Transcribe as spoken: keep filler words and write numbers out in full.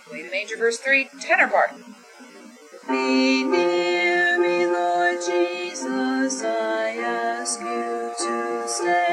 Play the major verse three, tenor part. Be near me, Lord Jesus, I ask you to stay.